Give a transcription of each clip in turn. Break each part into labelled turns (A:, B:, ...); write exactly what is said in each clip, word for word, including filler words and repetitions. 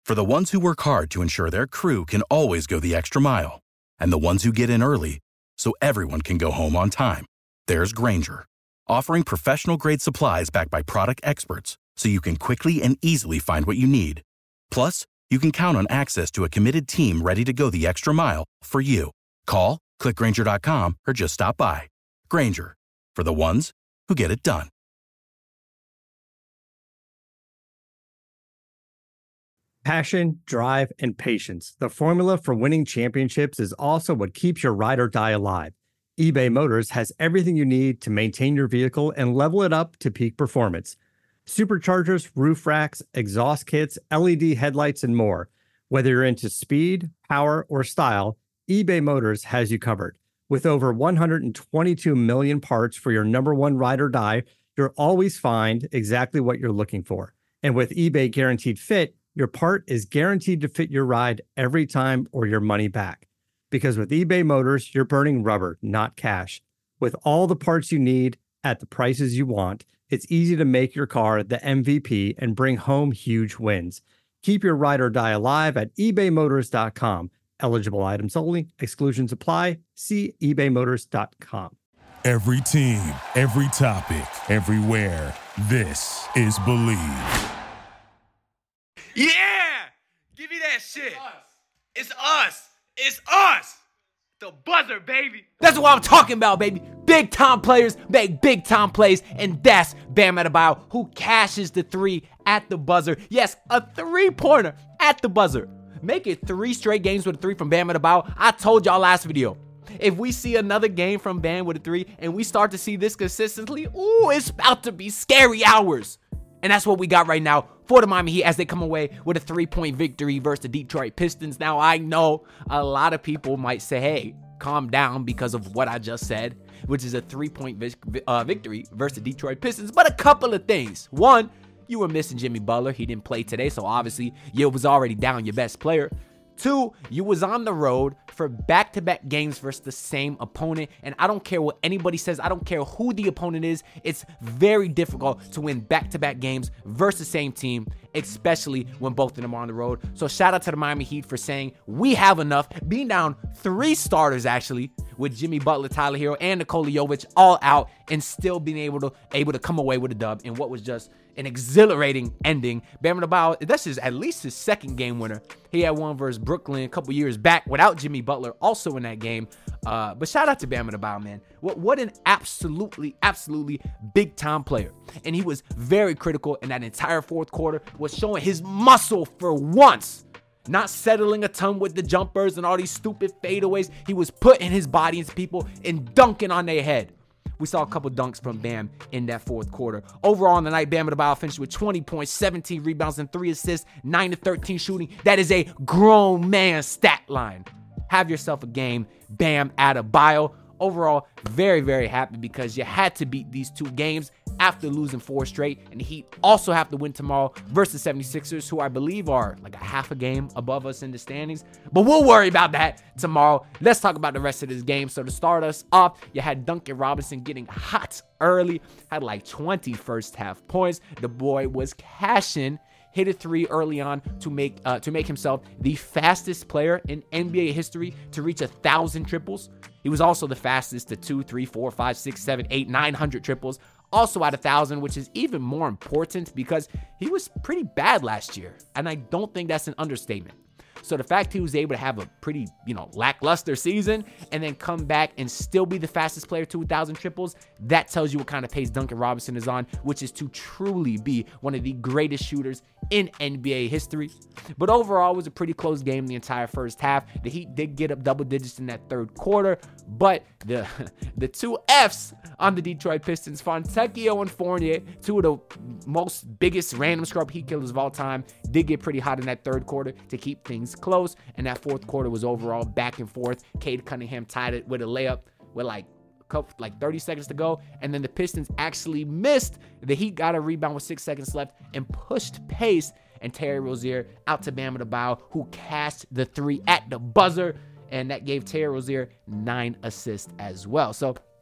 A: For the ones who work hard to ensure their crew can always go the extra mile, and the ones who get in early so everyone can go home on time, there's Grainger, offering professional-grade supplies backed by product experts so you can quickly and easily find what you need. Plus, you can count on access to a committed team ready to go the extra mile for you. Call, click Grainger dot com, or just stop by. Grainger, for the ones who get it done.
B: Passion, drive, and patience. The formula for winning championships is also what keeps your ride or die alive. eBay Motors has everything you need to maintain your vehicle and level it up to peak performance. Superchargers, roof racks, exhaust kits, L E D headlights, and more. Whether you're into speed, power, or style, eBay Motors has you covered. With over one hundred twenty-two million parts for your number one ride or die, you'll always find exactly what you're looking for. And with eBay Guaranteed Fit, your part is guaranteed to fit your ride every time or your money back. Because with eBay Motors, you're burning rubber, not cash. With all the parts you need at the prices you want, it's easy to make your car the M V P and bring home huge wins. Keep your ride or die alive at ebay motors dot com. Eligible items only. Exclusions apply. See ebay motors dot com.
C: Every team, every topic, everywhere. This is Believe.
D: Yeah! Give me that shit. It's us. It's us. The buzzer, baby.
E: That's what I'm talking about, baby. Big time players make big time plays, and that's Bam Adebayo, who cashes the three at the buzzer. Yes, a three-pointer at the buzzer. Make it three straight games with a three from Bam Adebayo. I told y'all last video, if we see another game from Bam with a three and we start to see this consistently, ooh, it's about to be scary hours. And that's what we got right now for the Miami Heat as they come away with a three-point victory versus the Detroit Pistons. Now, I know a lot of people might say, hey, calm down because of what I just said, which is a three-point vi- uh, victory versus the Detroit Pistons. But a couple of things. One, you were missing Jimmy Butler. He didn't play today, so obviously you was already down your best player. Two, you was on the road for back-to-back games versus the same opponent. And I don't care what anybody says. I don't care who the opponent is. It's very difficult to win back-to-back games versus the same team, especially when both of them are on the road. So shout out to the Miami Heat for saying we have enough. Being down three starters, actually, with Jimmy Butler, Tyler Hero, and Nikola Jovic all out, and still being able to able to come away with a dub in what was just an exhilarating ending. Bam Adebayo, this is at least his second game winner. He had one versus Brooklyn a couple years back without Jimmy Butler also in that game. Uh, but shout out to Bam Adebayo, man. What, what an absolutely, absolutely big-time player. And he was very critical in that entire fourth quarter, was showing his muscle for once. Not settling a ton with the jumpers and all these stupid fadeaways. He was putting his body into people and dunking on their head. We saw a couple dunks from Bam in that fourth quarter. Overall on the night, Bam Adebayo finished with twenty points, seventeen rebounds, and three assists, nine to thirteen shooting. That is a grown man stat line. Have yourself a game, Bam Adebayo. Overall, very, very happy because you had to beat these two games after losing four straight. And the Heat also have to win tomorrow versus seventy-sixers, who I believe are like a half a game above us in the standings. But we'll worry about that tomorrow. Let's talk about the rest of this game. So to start us off, you had Duncan Robinson getting hot early, had like twenty first half points. The boy was cashing. Hit a three early on to make uh, to make himself the fastest player in N B A history to reach a thousand triples. He was also the fastest to two, three, four, five, six, seven, eight, nine hundred triples. Also at a thousand, which is even more important because he was pretty bad last year, and I don't think that's an understatement. So the fact he was able to have a pretty, you know, lackluster season and then come back and still be the fastest player to one thousand triples, that tells you what kind of pace Duncan Robinson is on, which is to truly be one of the greatest shooters in N B A history. But overall, it was a pretty close game the entire first half. The Heat did get up double digits in that third quarter, but the the two Fs on the Detroit Pistons, Fontecchio and Fournier, two of the most biggest random scrub Heat killers of all time, did get pretty hot in that third quarter to keep things close, and that fourth quarter was overall back and forth. Cade Cunningham tied it with a layup with like like thirty seconds to go, and then the Pistons actually missed. The Heat got a rebound with six seconds left and pushed pace, and Terry Rozier out to Bam Adebayo, who cashed the three at the buzzer, and that gave Terry Rozier nine assists as well. So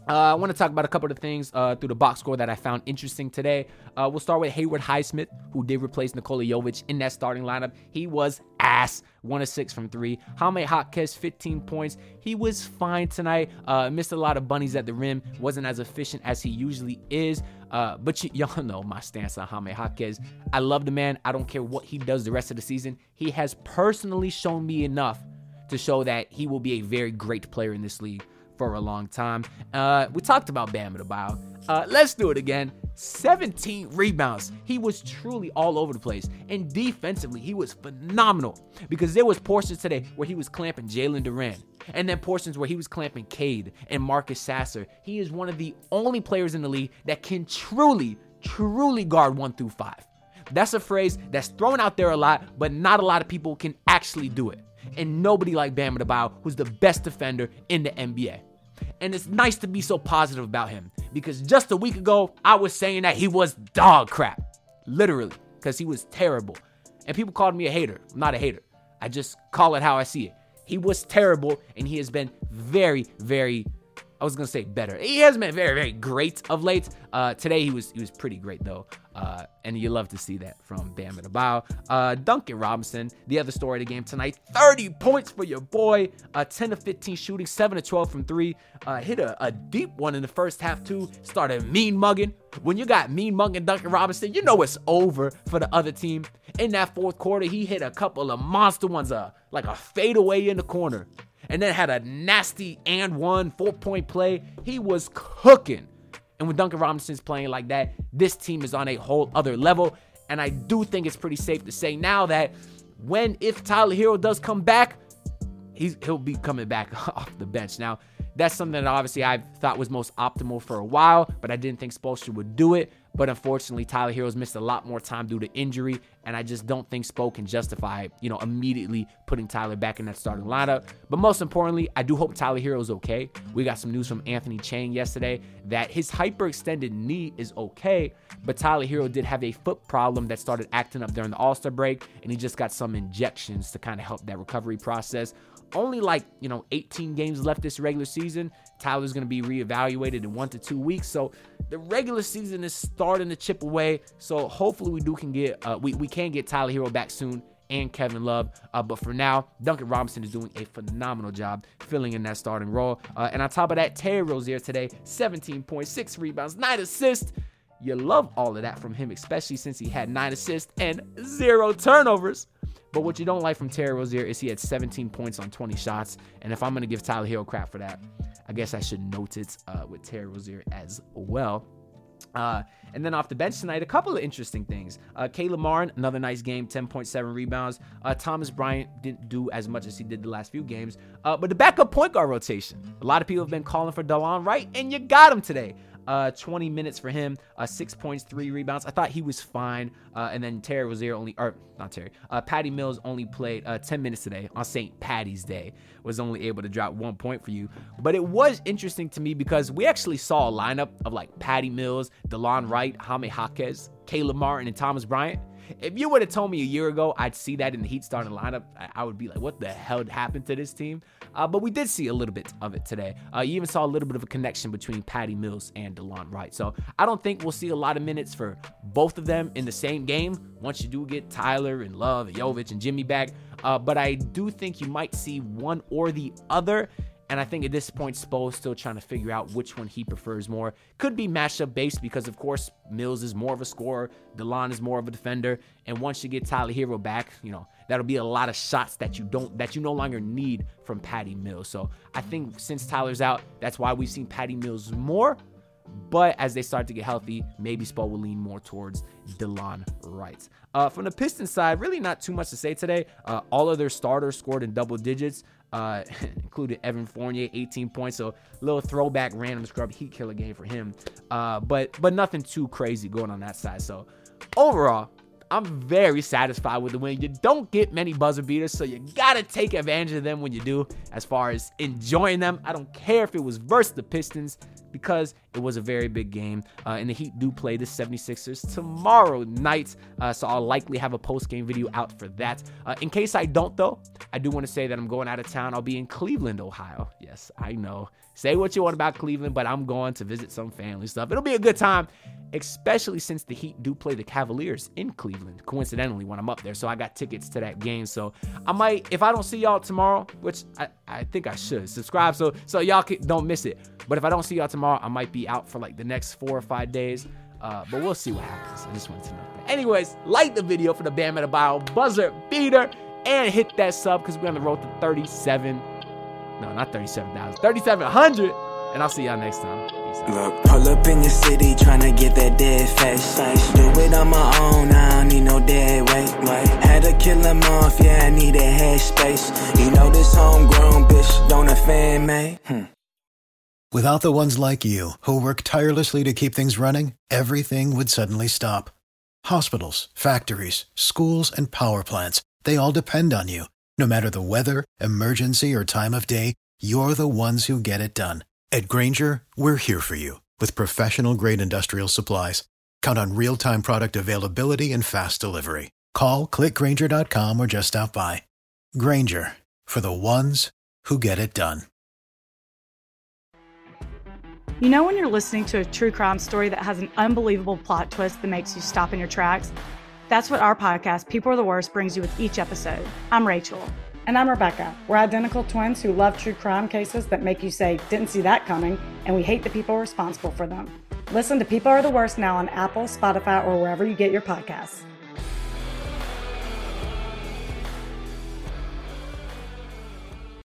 E: Uh, I want to talk about a couple of things uh, through the box score that I found interesting today. Uh, we'll start with Haywood Highsmith, who did replace Nikola Jovic in that starting lineup. He was ass, one of six from three. Jaime Jaquez, fifteen points. He was fine tonight. Uh, missed a lot of bunnies at the rim. Wasn't as efficient as he usually is. Uh, but y- y'all know my stance on Jaime Jaquez. I love the man. I don't care what he does the rest of the season. He has personally shown me enough to show that he will be a very great player in this league for a long time. Uh, we talked about Bam Adebayo. Uh, let's do it again. seventeen rebounds. He was truly all over the place. And defensively, he was phenomenal because there was portions today where he was clamping Jalen Duren, and then portions where he was clamping Cade and Marcus Sasser. He is one of the only players in the league that can truly, truly guard one through five. That's a phrase that's thrown out there a lot, but not a lot of people can actually do it. And nobody like Bam Adebayo, who's the best defender in the N B A. And it's nice to be so positive about him because just a week ago, I was saying that he was dog crap. Literally, because he was terrible. And people called me a hater. I'm not a hater. I just call it how I see it. He was terrible, and he has been very, very, I was going to say better. He has been very, very great of late. Uh, today, he was he was pretty great, though. Uh, and you love to see that from Bam Adebayo. Uh, Duncan Robinson, the other story of the game tonight, thirty points for your boy, uh, ten to fifteen shooting, seven to twelve from three, uh, hit a, a deep one in the first half too, started mean mugging. When you got mean mugging Duncan Robinson, you know it's over for the other team. In that fourth quarter, he hit a couple of monster ones, uh, like a fadeaway in the corner, and then had a nasty and one four-point play. He was cooking. And when Duncan Robinson's playing like that, this team is on a whole other level. And I do think it's pretty safe to say now that when, if Tyler Hero does come back, he's, he'll be coming back off the bench. Now, that's something that obviously I thought was most optimal for a while, but I didn't think Spoelstra would do it. But unfortunately, Tyler Hero's missed a lot more time due to injury, and I just don't think Spo can justify, you know, immediately putting Tyler back in that starting lineup. But most importantly, I do hope Tyler Hero's okay. We got some news from Anthony Chang yesterday that his hyperextended knee is okay, but Tyler Hero did have a foot problem that started acting up during the All-Star break, and he just got some injections to kind of help that recovery process. Only like, you know, eighteen games left this regular season. Tyler's going to be reevaluated in one to two weeks. So the regular season is starting to chip away. So hopefully we do can get, uh, we, we can get Tyler Hero back soon and Kevin Love. Uh, but for now, Duncan Robinson is doing a phenomenal job filling in that starting role. Uh, and on top of that, Terry Rozier today, seventeen point six rebounds, nine assists. You love all of that from him, especially since he had nine assists and zero turnovers. But what you don't like from Terry Rozier is he had seventeen points on twenty shots. And if I'm going to give Tyler Hero crap for that, I guess I should note it uh, with Terry Rozier as well. Uh, and then off the bench tonight, a couple of interesting things. Uh, Caleb Martin, another nice game, ten point seven rebounds. Uh, Thomas Bryant didn't do as much as he did the last few games. Uh, but the backup point guard rotation, a lot of people have been calling for Delon Wright, and you got him today. Uh, twenty minutes for him, uh, six points, three rebounds. I thought he was fine. Uh, and then Terry Rozier only, or not Terry, uh, Patty Mills only played uh, ten minutes today on Saint Patty's Day, was only able to drop one point for you. But it was interesting to me because we actually saw a lineup of like Patty Mills, Delon Wright, Jaime Jaquez, Caleb Martin, and Thomas Bryant. If you would have told me a year ago I'd see that in the Heat starting lineup, I, I would be like, what the hell happened to this team? Uh, but we did see a little bit of it today. Uh, you even saw a little bit of a connection between Patty Mills and Delon Wright. So I don't think we'll see a lot of minutes for both of them in the same game once you do get Tyler and Love and Jovic and Jimmy back. Uh, but I do think you might see one or the other. And I think at this point, Spo is still trying to figure out which one he prefers more. Could be matchup based because, of course, Mills is more of a scorer. Delon is more of a defender. And once you get Tyler Hero back, you know, that'll be a lot of shots that you don't, that you no longer need from Patty Mills. So I think since Tyler's out, that's why we've seen Patty Mills more. But as they start to get healthy, maybe Spo will lean more towards Delon Wright. Uh, from the Pistons side, really not too much to say today. Uh, all of their starters scored in double digits, uh, included Evan Fournier, eighteen points. So a little throwback random scrub heat killer game for him. Uh, but but nothing too crazy going on that side. So overall, I'm very satisfied with the win. You don't get many buzzer beaters, so you got to take advantage of them when you do as far as enjoying them. I don't care if it was versus the Pistons because it was a very big game. Uh, and the Heat do play the seventy-sixers tomorrow night. Uh, so I'll likely have a post-game video out for that. Uh, in case I don't, though, I do want to say that I'm going out of town. I'll be in Cleveland, Ohio. Yes, I know. Say what you want about Cleveland, but I'm going to visit some family stuff. It'll be a good time, especially since the Heat do play the Cavaliers in Cleveland, coincidentally, when I'm up there. So I got tickets to that game. So I might, if I don't see y'all tomorrow, which I, I think I should, subscribe so so y'all can, don't miss it. But if I don't see y'all tomorrow, I might be out for like the next four or five days. Uh, but we'll see what happens. I just wanted to know that. Anyways, like the video for the Bam Adebayo buzzer beater and hit that sub because we're on the road to thirty-seven. No, not thirty-seven thousand. thirty-seven hundred. And I'll see y'all next time. Peace out.
F: Look, pull up in your city tryna get that dead face. Do it on my own, I don't need no dead weight. Had to kill him off, yeah, I need a head space. You know this homegrown bitch don't offend me. Hmm.
G: Without the ones like you, who work tirelessly to keep things running, everything would suddenly stop. Hospitals, factories, schools, and power plants, they all depend on you. No matter the weather, emergency, or time of day, you're the ones who get it done. At Grainger, we're here for you with professional-grade industrial supplies. Count on real-time product availability and fast delivery. Call, click Grainger dot com, or just stop by. Grainger, for the ones who get it done.
H: You know when you're listening to a true crime story that has an unbelievable plot twist that makes you stop in your tracks? That's what our podcast, People Are the Worst, brings you with each episode. I'm Rachel.
I: And I'm Rebecca. We're identical twins who love true crime cases that make you say, didn't see that coming, and we hate the people responsible for them. Listen to People Are the Worst now on Apple, Spotify, or wherever you get your podcasts.